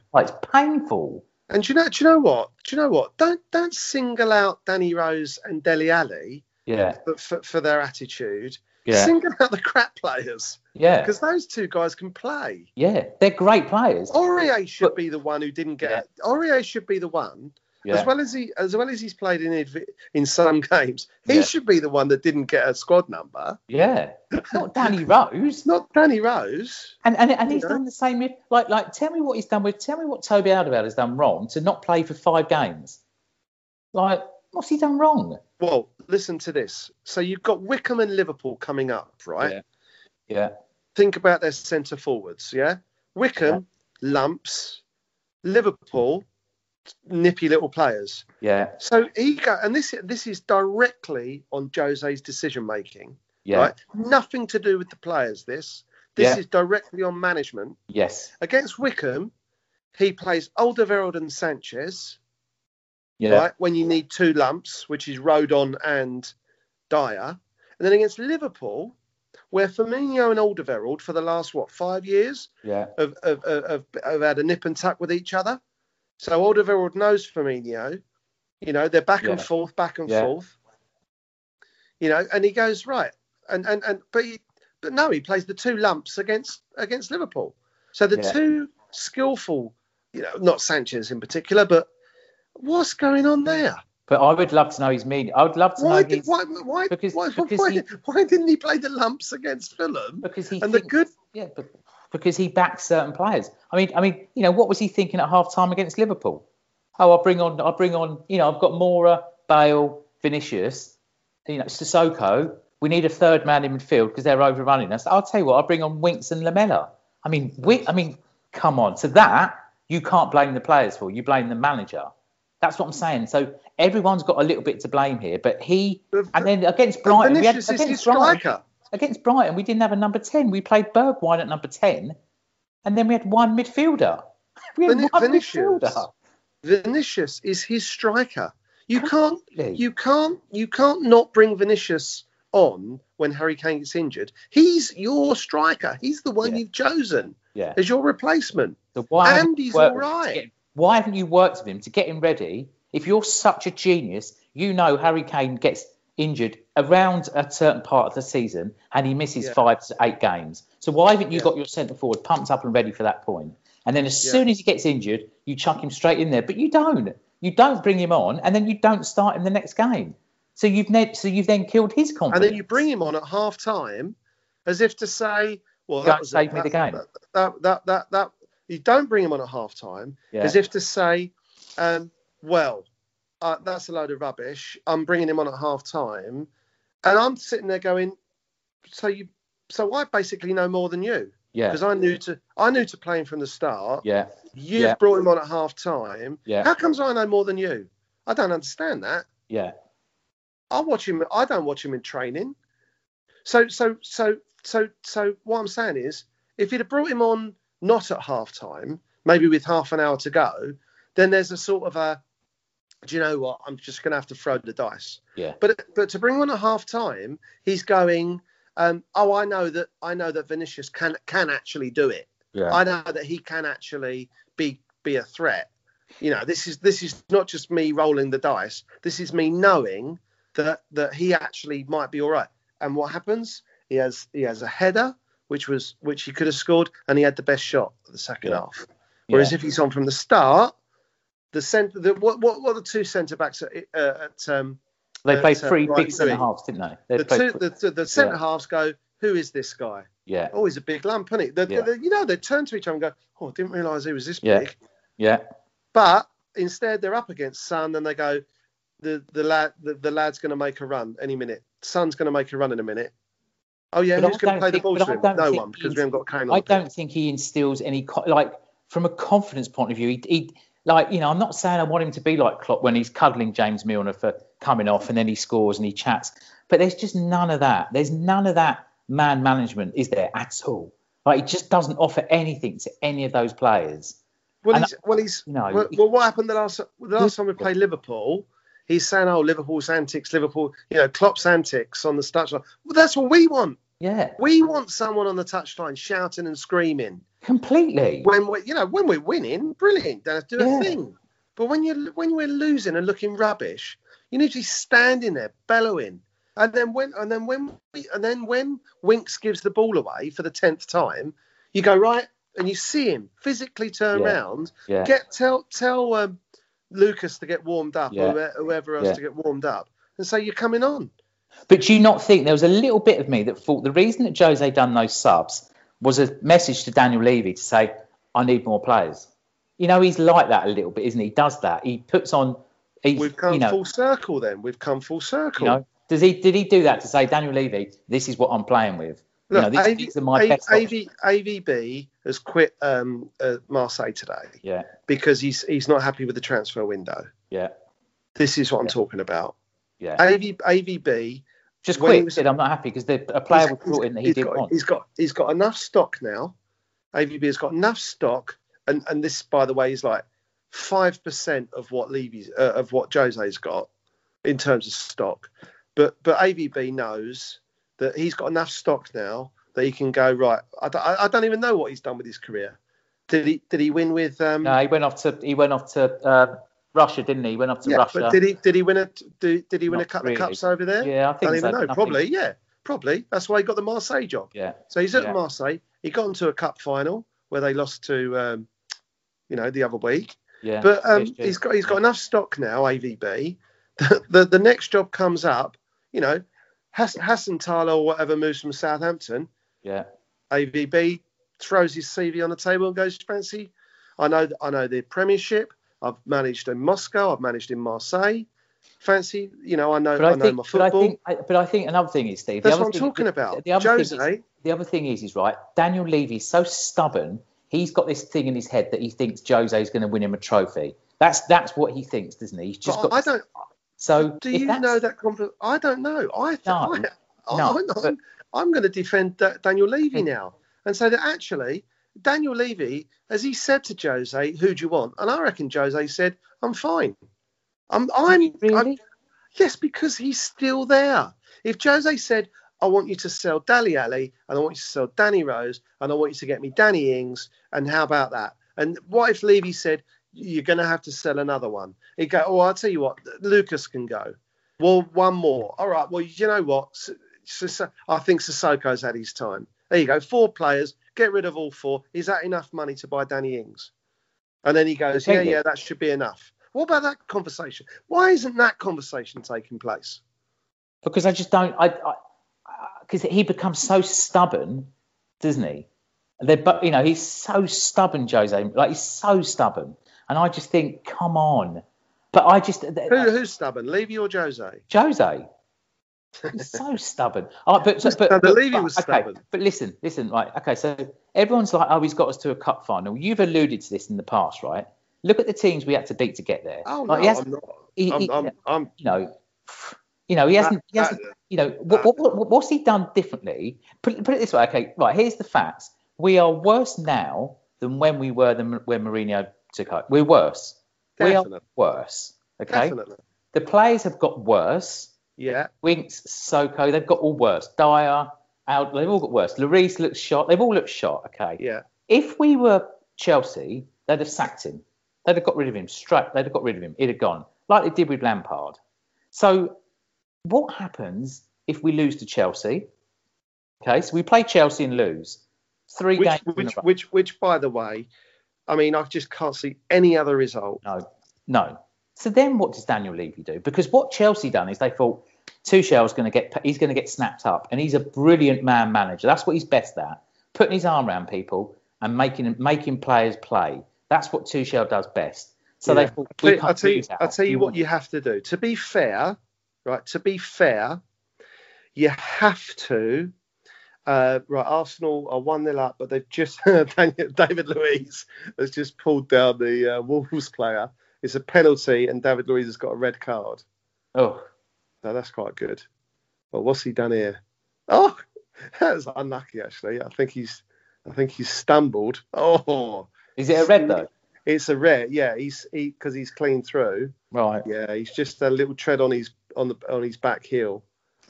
Speaker 3: painful.
Speaker 2: And do you know what? Don't single out Danny Rose and Dele Alli for their attitude. Yeah. Single out the crap players.
Speaker 3: Yeah.
Speaker 2: Because those two guys can play.
Speaker 3: Yeah, they're great players.
Speaker 2: Aurier should be the one who didn't get Aurier should be the one. As well as he's played in some games, he should be the one that didn't get a squad number.
Speaker 3: Yeah, not Danny Rose.
Speaker 2: Not Danny Rose.
Speaker 3: And he's done the same. Like, tell me what he's done with. Tell me what Toby Alderweireld has done wrong to not play for 5 games. Like, what's he done wrong?
Speaker 2: Well, listen to this. So you've got Wickham and Liverpool coming up, right?
Speaker 3: Yeah. Think
Speaker 2: about their centre forwards. Yeah, Wickham lumps, Liverpool. Nippy little players.
Speaker 3: Yeah.
Speaker 2: So this is directly on Jose's decision making. Yeah. Right? Nothing to do with the players. This is directly on management.
Speaker 3: Yes.
Speaker 2: Against Wickham, he plays Alderweireld and Sanchez.
Speaker 3: Yeah.
Speaker 2: Right. When you need 2 lumps, which is Rodon and Dyer, and then against Liverpool, where Firmino and Alderweireld for the last 5 years, have had a nip and tuck with each other. So Alderweireld knows Firmino, they're back and forth, and he goes right, but no, he plays the 2 lumps against Liverpool. So the 2 skillful, not Sanchez in particular, but what's going on there?
Speaker 3: But I would love to know his meaning. I would love to know
Speaker 2: why didn't he play the lumps against Fulham?
Speaker 3: Because because he backs certain players. I mean, what was he thinking at half time against Liverpool? Oh, I'll bring on, I've got Moura, Bale, Vinicius, Sissoko. We need a third man in midfield because they're overrunning us. I'll tell you what, I'll bring on Winks and Lamella. I mean, come on. So that you can't blame the players for. You blame the manager. That's what I'm saying. So everyone's got a little bit to blame here. But and then against Brighton, Against Brighton, we didn't have a number 10. We played Bergwijn at number 10, and then we had one midfielder.
Speaker 2: Vinicius is his striker. You can't not bring Vinicius on when Harry Kane gets injured. He's your striker. He's the one you've chosen as your replacement.
Speaker 3: So and he's all right. Why haven't you worked with him to get him ready? If you're such a genius, you know Harry Kane gets injured around a certain part of the season and he misses 5 to 8 games. So why haven't you got your centre forward pumped up and ready for that point? And then as soon as he gets injured, you chuck him straight in there. But you don't. You don't bring him on, and then you don't start him the next game. So you've then killed his confidence.
Speaker 2: And then you bring him on at half time, as if to say, "Well,
Speaker 3: that was save me the game."
Speaker 2: That you don't bring him on at half time, as if to say, "Well, that's a load of rubbish. I'm bringing him on at half time," and I'm sitting there going, "So I basically know more than you."
Speaker 3: Yeah.
Speaker 2: Because I knew to play him from the start.
Speaker 3: Yeah.
Speaker 2: You've brought him on at half time.
Speaker 3: Yeah.
Speaker 2: How comes I know more than you? I don't understand that.
Speaker 3: Yeah.
Speaker 2: I don't watch him in training. So what I'm saying is, if you'd have brought him on not at half time, maybe with half an hour to go, then there's a sort of a, do you know what? I'm just going to have to throw the dice.
Speaker 3: Yeah.
Speaker 2: But to bring him on at half time, he's going, I know that Vinicius can actually do it.
Speaker 3: Yeah.
Speaker 2: I know that he can actually be a threat. You know, this is not just me rolling the dice. This is me knowing that he actually might be all right. And what happens? He has a header which he could have scored, and he had the best shot of the second half. Whereas if he's on from the start, what are the two centre backs at
Speaker 3: they played 3 big centre halves, didn't they?
Speaker 2: The centre halves go, "Who is this guy?"
Speaker 3: Yeah.
Speaker 2: Oh, he's a big lump, isn't he? They turn to each other and go, "Oh, I didn't realise he was this big."
Speaker 3: Yeah.
Speaker 2: But instead, they're up against Son, and they go, the lad's going to make a run any minute. Son's going to make a run in a minute. Oh yeah, who's going to play the ball to him? No one, because we haven't got Kane on.
Speaker 3: I don't think he instills any from a confidence point of view. He I'm not saying I want him to be like Klopp when he's cuddling James Milner for coming off and then he scores and he chats. But there's just none of that. There's none of that man management, is there at all? Like, he just doesn't offer anything to any of those players.
Speaker 2: Well, what happened the last time we played Liverpool? He's saying, "Oh, Liverpool's antics, Klopp's antics on the touchline." Well, that's what we want.
Speaker 3: Yeah,
Speaker 2: we want someone on the touchline shouting and screaming.
Speaker 3: Completely.
Speaker 2: When we're winning, brilliant. Don't have to do a thing. But when we're losing and looking rubbish, you need to be standing there bellowing. And then when Winks gives the ball away for the 10th time, you go right and you see him physically turn around.
Speaker 3: Yeah.
Speaker 2: Tell Lucas to get warmed up, or whoever else to get warmed up, and say you're coming on.
Speaker 3: But do you not think there was a little bit of me that thought the reason that Jose done those subs was a message to Daniel Levy to say, "I need more players." He's like that a little bit, isn't he? He does that. He puts on.
Speaker 2: We've come full circle. Then we've come full circle.
Speaker 3: Did he do that to say, Daniel Levy, this is what I'm playing with?
Speaker 2: Look,
Speaker 3: these are my best options.
Speaker 2: AVB has quit Marseille today.
Speaker 3: Yeah.
Speaker 2: Because he's not happy with the transfer window.
Speaker 3: Yeah.
Speaker 2: This is what I'm talking about.
Speaker 3: Yeah.
Speaker 2: AVB
Speaker 3: just quit. Said, "I'm not happy," because a player was brought in that he didn't want.
Speaker 2: He's got enough stock now. AVB has got enough stock, and this, by the way, is like 5% of what Jose's got in terms of stock. But AVB knows that he's got enough stock now that he can go right. I don't even know what he's done with his career. Did he win with?
Speaker 3: No, he went off to Russia, didn't he? He went off to Russia.
Speaker 2: But did he win a couple of cups over there?
Speaker 3: Yeah, I think
Speaker 2: I don't even know. Probably, yeah, probably. That's why he got the Marseille job.
Speaker 3: Yeah.
Speaker 2: So he's at Marseille. He got into a cup final where they lost to, the other week.
Speaker 3: Yeah.
Speaker 2: But he's got enough stock now. AVB. The next job comes up. Hassan Tala or whatever moves from Southampton.
Speaker 3: Yeah.
Speaker 2: AVB throws his CV on the table and goes, "Fancy? I know the Premiership. I've managed in Moscow. I've managed in Marseille. Fancy? I know my football."
Speaker 3: But I think another thing is, Steve.
Speaker 2: That's what I'm talking about. The
Speaker 3: other thing is right. Daniel Levy's so stubborn. He's got this thing in his head that he thinks Jose's going to win him a trophy. That's what he thinks, doesn't he? He's just got.
Speaker 2: I don't.
Speaker 3: So
Speaker 2: do you know that? I don't know. I'm going to defend Daniel Levy now and say that actually Daniel Levy, as he said to Jose, "Who do you want?" And I reckon Jose said, "I'm fine."
Speaker 3: Really?
Speaker 2: Yes, because he's still there. If Jose said, "I want you to sell Dele Alli, and I want you to sell Danny Rose, and I want you to get me Danny Ings," and how about that? And what if Levy said, you're going to have to sell another one. He'd go, oh, I'll tell you what, Lucas can go. Well, one more. All right, well, you know what? I think Sissoko's had his time. There you go, 4 players, get rid of all 4. Is that enough money to buy Danny Ings? And then he goes, yeah, that should be enough. What about that conversation? Why isn't that conversation taking place?
Speaker 3: Because I just don't. Because he becomes so stubborn, doesn't he? But he's so stubborn, Jose. Like, he's so stubborn, and I just think, come on. But I just
Speaker 2: who's stubborn, Levy or Jose?
Speaker 3: Jose. He's so stubborn.
Speaker 2: Levy was stubborn.
Speaker 3: Okay, but listen, right? Okay, so everyone's like, oh, he's got us to a cup final. You've alluded to this in the past, right? Look at the teams we had to beat to get there.
Speaker 2: Oh
Speaker 3: like,
Speaker 2: no, I'm not.
Speaker 3: He hasn't. What's he done differently? Put it this way. Okay, right. Here's the facts. We are worse now than when we were when Mourinho took over. We're worse.
Speaker 2: Definitely.
Speaker 3: We are worse. Okay.
Speaker 2: Definitely.
Speaker 3: The players have got worse.
Speaker 2: Yeah.
Speaker 3: Winks, Sissoko, they've got all worse. Dyer, out. They've all got worse. Lloris looks shot. They've all looked shot. Okay.
Speaker 2: Yeah.
Speaker 3: If we were Chelsea, they'd have sacked him. They'd have got rid of him straight. They'd have got rid of him. He'd have gone like they did with Lampard. So, what happens if we lose to Chelsea? Okay, so we play Chelsea and lose 3 games.
Speaker 2: Which, by the way, I mean, I just can't see any other result.
Speaker 3: No. So then, what does Daniel Levy do? Because what Chelsea done is they thought Tuchel's going to get snapped up, and he's a brilliant man manager. That's what he's best at, putting his arm around people and making players play. That's what Tuchel does best. So they thought,
Speaker 2: I'll tell you what you have to do. To be fair, right? To be fair, you have to. Right, Arsenal are 1-0 up, but they've just David Luiz has just pulled down the Wolves player. It's a penalty, and David Luiz has got a red card.
Speaker 3: Oh,
Speaker 2: no, that's quite good. Well, what's he done here? Oh, that was unlucky actually. I think he's stumbled. Oh,
Speaker 3: is it a red though?
Speaker 2: It's a red. Yeah, because he's clean through.
Speaker 3: Right.
Speaker 2: Yeah, he's just a little tread on his back heel.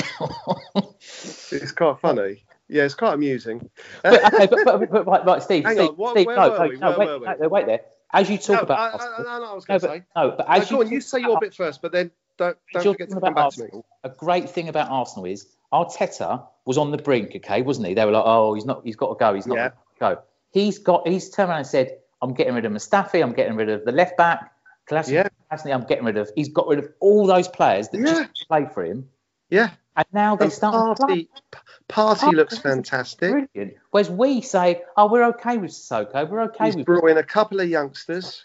Speaker 2: It's quite funny. Yeah, it's quite amusing.
Speaker 3: But right, Steve.
Speaker 2: Hang
Speaker 3: Steve,
Speaker 2: on, where
Speaker 3: Steve,
Speaker 2: were we?
Speaker 3: No, wait there. As you talk about
Speaker 2: Arsenal, I was going to say.
Speaker 3: No, but as
Speaker 2: go on, you say your bit first, but then don't forget to come back to me.
Speaker 3: A great thing about Arsenal is Arteta was on the brink, okay, wasn't he? They were like, oh, he's got to go. He's not going to go. He's turned around and said, I'm getting rid of Mustafi. I'm getting rid of the left back. I'm getting rid of. He's got rid of all those players that just play for him.
Speaker 2: Yeah.
Speaker 3: And now they start.
Speaker 2: Party looks fantastic.
Speaker 3: Brilliant. Whereas we say, oh, we're okay with Sissoko. We're okay with.
Speaker 2: He's brought in a couple of youngsters.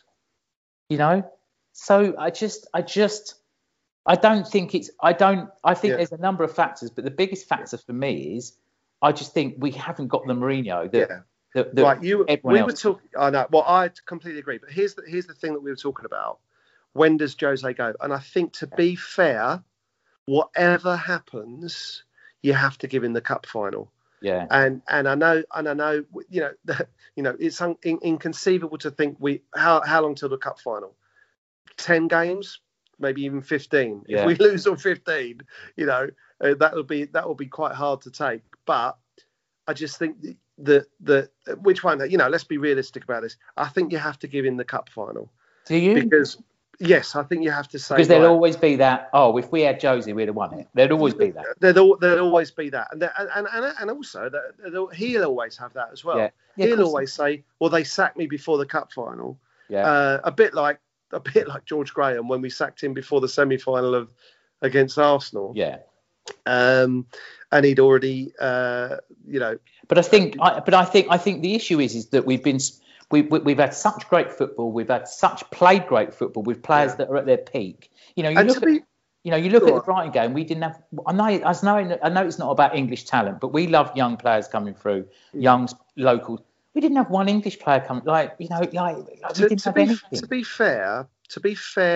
Speaker 3: So I don't think it's. I think there's a number of factors, but the biggest factor for me is I just think we haven't got the Mourinho that
Speaker 2: right. We were talking. I know. Well, I completely agree. But here's the thing that we were talking about. When does Jose go? And I think, to be fair, whatever happens, you have to give him the cup final.
Speaker 3: Yeah.
Speaker 2: And I know, it's inconceivable to think how long till the cup final? 10 games, maybe even 15.
Speaker 3: Yeah.
Speaker 2: If we lose on 15, that will be quite hard to take. But I just think that which one? Let's be realistic about this. I think you have to give him the cup final.
Speaker 3: Do you?
Speaker 2: Because yes, I think you have to say,
Speaker 3: because there'll always be that. Oh, if we had Josie, we'd have won it. There'd always be that.
Speaker 2: There'll always be that, and also that he'll always have that as well.
Speaker 3: Yeah.
Speaker 2: He'll always say, "Well, they sacked me before the cup final."
Speaker 3: Yeah.
Speaker 2: A bit like George Graham when we sacked him before the semi-final against Arsenal.
Speaker 3: Yeah.
Speaker 2: And he'd already,
Speaker 3: But I think the issue is that we've had such great football. We've had such played great football with players that are at their peak. You look at the Brighton game. We didn't have. I know it's not about English talent, but we love young players coming through, young locals. We didn't have one English player coming. We didn't have anything.
Speaker 2: To be fair to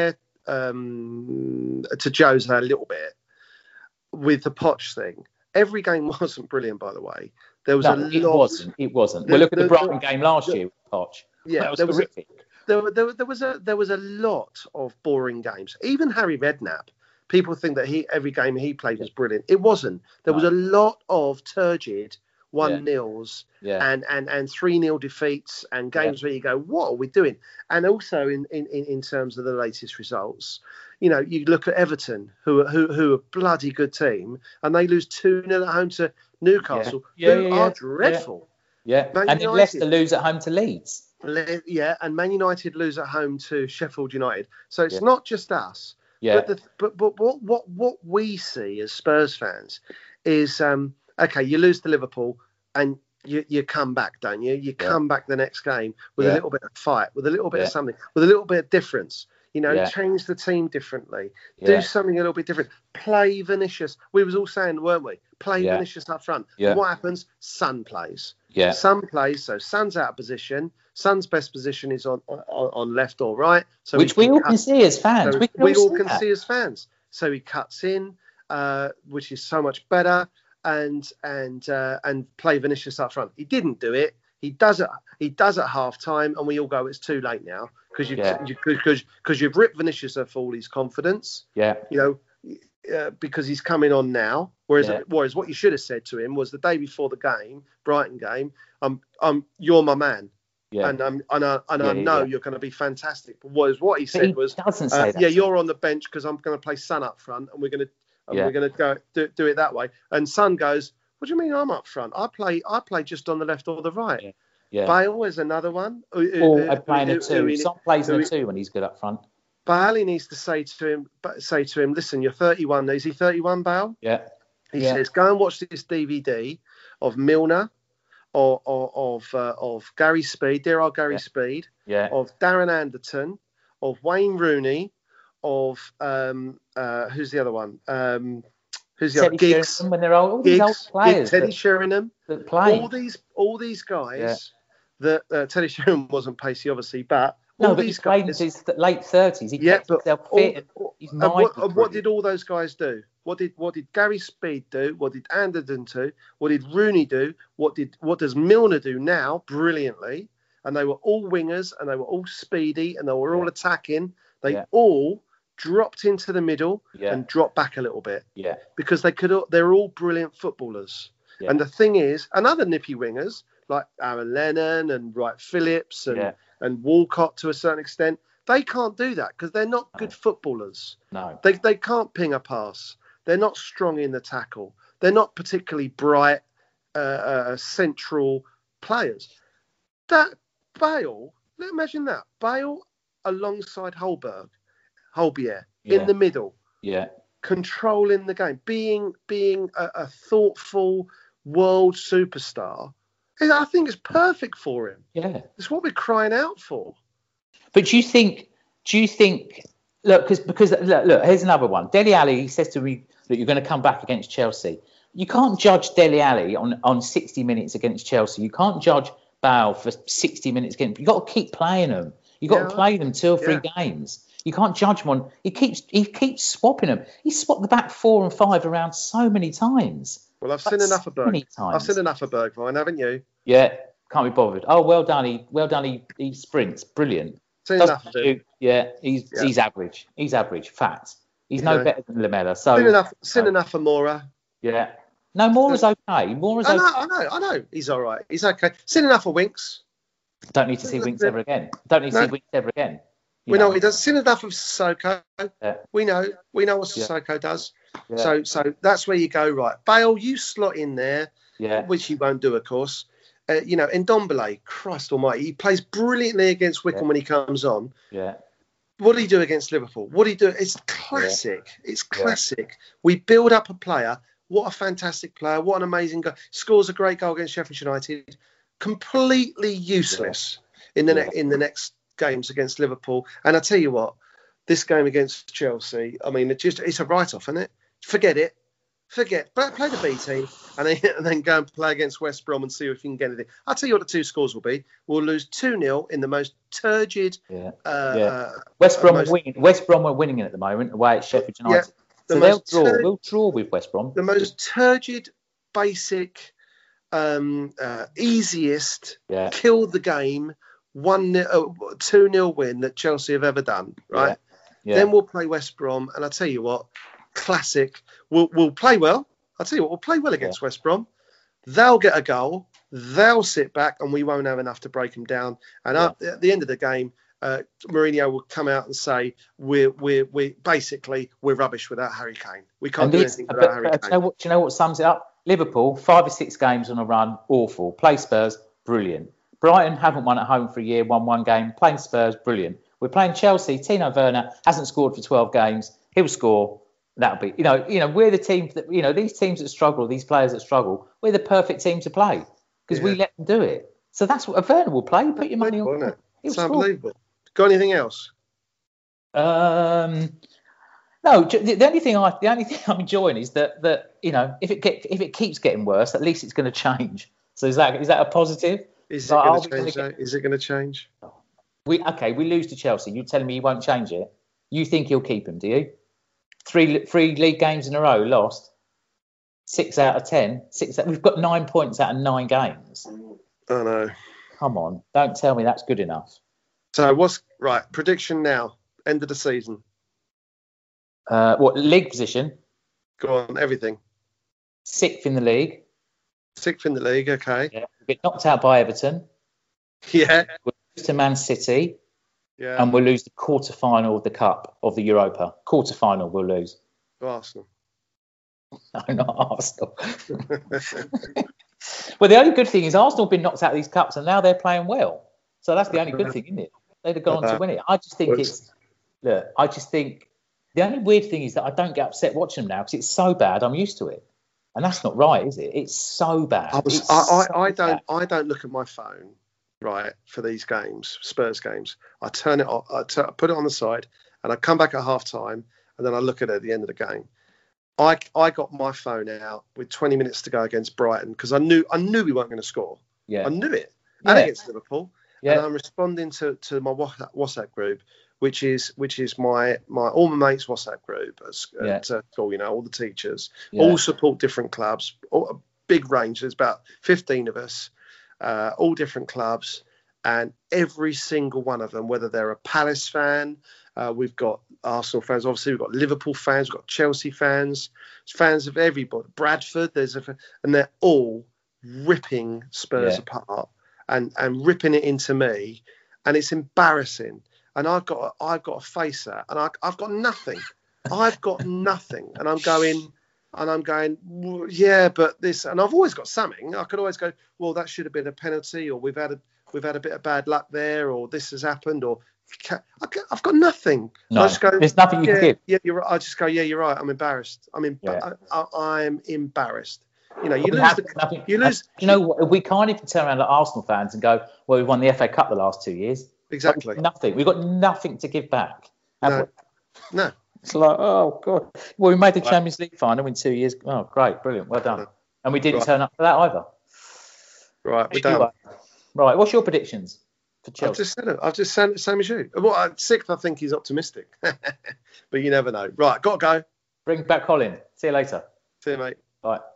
Speaker 2: Jose a little bit with the Poch thing. Every game wasn't brilliant, by the way. There was
Speaker 3: It wasn't. Well, look at the Brighton game last year with Poch.
Speaker 2: Yeah,
Speaker 3: that was horrific.
Speaker 2: There was a lot of boring games. Even Harry Redknapp, people think that every game he played was brilliant. It wasn't. There was a lot of turgid, 1-0s and 3-0 defeats and games where you go, what are we doing? And also in terms of the latest results, you know, you look at Everton, who are a bloody good team, and they lose 2-0 at home to Newcastle, who are dreadful.
Speaker 3: Yeah, and then Leicester lose at home to Leeds.
Speaker 2: Yeah, and Man United lose at home to Sheffield United. So it's not just us.
Speaker 3: Yeah.
Speaker 2: But what we see as Spurs fans is okay, you lose to Liverpool and you come back, don't you? You come back the next game with a little bit of fight, with a little bit of something, with a little bit of difference. You know, change the team differently, do something a little bit different, play Vinicius. We was all saying, weren't we? Play Vinicius up front.
Speaker 3: Yeah.
Speaker 2: What happens? Son plays.
Speaker 3: Yeah.
Speaker 2: Son plays, so Son's out of position. Son's best position is on left or right. So
Speaker 3: which we all can see as fans.
Speaker 2: So we all can see as fans. So he cuts in, which is so much better, and play Vinicius up front. He didn't do it. He does at half time, and we all go, it's too late now because you've ripped Vinicius of all his confidence.
Speaker 3: Yeah.
Speaker 2: You know, because he's coming on now. Whereas what you should have said to him was the day before the game, Brighton game, you're my man.
Speaker 3: Yeah.
Speaker 2: And I know you're going to be fantastic. But what he said was,
Speaker 3: doesn't say that.
Speaker 2: Yeah, you're on the bench because I'm going to play Son up front, and we're going to go do it that way. And Son goes, what do you mean I'm up front? I play just on the left or the right.
Speaker 3: Yeah.
Speaker 2: Bale is another one.
Speaker 3: Or playing a two. Son plays in a two when he's good up front.
Speaker 2: Bale needs to say to him, listen, you're 31. Is he 31, Bale?
Speaker 3: Yeah.
Speaker 2: He says, go and watch this DVD of Milner, or of Gary Speed, dear old Gary Speed, of Darren Anderton, of Wayne Rooney, of who's the other one? Who's the other? Giggs.
Speaker 3: When they're all these old players.
Speaker 2: Teddy Sheringham.
Speaker 3: That play.
Speaker 2: All these guys. That Teddy Sheringham wasn't pacey, obviously, but
Speaker 3: he's played in his late 30s. He kept himself fit.
Speaker 2: What did all those guys do? What did Gary Speed do? What did Anderton do? What did Rooney do? What does Milner do now? Brilliantly. And they were all wingers, and they were all speedy, and they were all attacking. They all dropped into the middle and dropped back a little bit. Yeah. Because they're all brilliant footballers. Yeah. And the thing is, and other nippy wingers like Aaron Lennon and Wright Phillips and Walcott to a certain extent, they can't do that because they're not good footballers.
Speaker 3: No.
Speaker 2: They can't ping a pass. They're not strong in the tackle. They're not particularly bright central players. That Bale, imagine that. Bale alongside Holbier in the middle. Yeah. Controlling the game, being a thoughtful world superstar. I think it's perfect for him.
Speaker 3: Yeah.
Speaker 2: It's what we're crying out for.
Speaker 3: But do you think look, because look, here's another one. Dele Alli, he says to me that you're going to come back against Chelsea. You can't judge Dele Alli on 60 minutes against Chelsea. You can't judge Bale for 60 minutes against. You've got to keep playing them. You've got to play them 2 or 3 games. You can't judge him on. He keeps swapping them. He swapped the back 4 and 5 around so many times.
Speaker 2: Well, I've seen enough of Bergwijn, haven't you?
Speaker 3: Yeah, can't be bothered. Oh, well done. He sprints. Brilliant.
Speaker 2: Seen enough of him.
Speaker 3: Yeah, he's average. He's average. Fact. He's no better than Lamela. So
Speaker 2: seen enough of Moura.
Speaker 3: Yeah. No, Moura's okay. Moura's okay.
Speaker 2: I know. He's all right. He's okay. Seen enough of Winks.
Speaker 3: Don't need to see Winks ever again.
Speaker 2: We know he does. Seen enough of Sissoko. Yeah. We know what Sissoko does. Yeah. So that's where you go, right. Bale, you slot in there, which he won't do, of course. Ndombele, Christ almighty, he plays brilliantly against Wickham when he comes on. Yeah. What did he do against Liverpool? What did he do? It's classic. Yeah. It's classic. Yeah. We build up a player. What a fantastic player. What an amazing guy. Scores a great goal against Sheffield United. Completely useless in the next games against Liverpool. And I tell you what, this game against Chelsea, I mean, it's a write-off, isn't it? Forget it. Play the B team and then go and play against West Brom and see if you can get anything. I'll tell you what the 2 scores will be. We'll lose 2-0 in the most turgid.
Speaker 3: West Brom are winning it at the moment away at Sheffield United. So they'll draw. We'll draw with West Brom.
Speaker 2: The most turgid, basic, easiest, kill the game, 2-0 win that Chelsea have ever done. Right. Yeah. Then we'll play West Brom, and I'll tell you what. Classic. We'll play well. I'll tell you what, we'll play well against West Brom. they'll get a goal, they'll sit back, and we won't have enough to break them down. And at the end of the game, Mourinho will come out and say we're basically rubbish without Harry Kane. We can't do anything without Harry Kane.
Speaker 3: Do you know what sums it up? Liverpool, 5 or 6 games on a run, awful. Play Spurs, brilliant. Brighton haven't won at home for a year, won 1 game. Playing Spurs, brilliant. We're playing Chelsea. Tino Werner hasn't scored for 12 games. He'll score. That'll be, we're the team that, these teams that struggle, these players that struggle, we're the perfect team to play because we let them do it. So that's what Werner will play. Put your money on it.
Speaker 2: It's unbelievable. Got anything else?
Speaker 3: No. The only thing I'm enjoying is that if it keeps getting worse, at least it's going to change. So is that a positive?
Speaker 2: Is it going to change? Is it going to change?
Speaker 3: We lose to Chelsea. You're telling me you won't change it? You think he'll keep him? Do you? 3 league games in a row lost. 6 out of 10. We've got 9 points out of 9 games.
Speaker 2: I know.
Speaker 3: Come on, don't tell me that's good enough.
Speaker 2: So what's right? Prediction now. End of the season.
Speaker 3: What league position?
Speaker 2: Go on, everything.
Speaker 3: 6th in the league.
Speaker 2: 6th in the league. Okay.
Speaker 3: Yeah. We'll get knocked out by Everton.
Speaker 2: Yeah.
Speaker 3: We'll lose to Man City.
Speaker 2: Yeah.
Speaker 3: And we'll lose the quarter-final of the Cup of the Europa. Quarter-final we'll lose.
Speaker 2: To Arsenal.
Speaker 3: No, not Arsenal. Well, the only good thing is Arsenal have been knocked out of these cups and now they're playing well. So that's the only good thing, isn't it? They'd have gone on to win it. I just think the only weird thing is that I don't get upset watching them now because it's so bad. I'm used to it. And that's not right, is it? It's so bad.
Speaker 2: I don't look at my phone, right, for these games, Spurs games. I turn it off, I put it on the side, and I come back at half time, and then I look at it at the end of the game. I got my phone out with 20 minutes to go against Brighton because I knew we weren't going to score.
Speaker 3: Yeah.
Speaker 2: I knew it. And against Liverpool.
Speaker 3: Yeah.
Speaker 2: And I'm responding to my WhatsApp group, which is my all my mates WhatsApp group at school. All the teachers all support different clubs. A big range. There's about 15 of us, all different clubs, and every single one of them, whether they're a Palace fan, we've got Arsenal fans, obviously we've got Liverpool fans, we've got Chelsea fans of everybody. Bradford, and they're all ripping Spurs apart and ripping it into me, and it's embarrassing. And I've got to face that, and I've got nothing. I've got nothing, and I'm going, yeah, but this, and I've always got something. I could always go, well, that should have been a penalty, or we've had a bit of bad luck there, or this has happened, or I've got nothing.
Speaker 3: No,
Speaker 2: I just go,
Speaker 3: there's nothing you can give.
Speaker 2: Yeah, you're right. I just go, yeah, you're right. I'm embarrassed. I'm embarrassed. You lose.
Speaker 3: You know what? We can't even turn around like Arsenal fans and go, well, we won the FA Cup the last 2 years.
Speaker 2: Exactly.
Speaker 3: Nothing. We've got nothing to give back.
Speaker 2: No.
Speaker 3: It's like, oh god. Well, we made the Champions League final in 2 years. Oh, great, brilliant, well done. And we didn't turn up for that either. Right, we're done. Right, what's your predictions for Chelsea?
Speaker 2: I've just said it. I've just said it, same as you. Well, 6th, I think he's optimistic, but you never know. Right, got to go.
Speaker 3: Bring back Colin. See you later.
Speaker 2: See you, mate.
Speaker 3: Bye.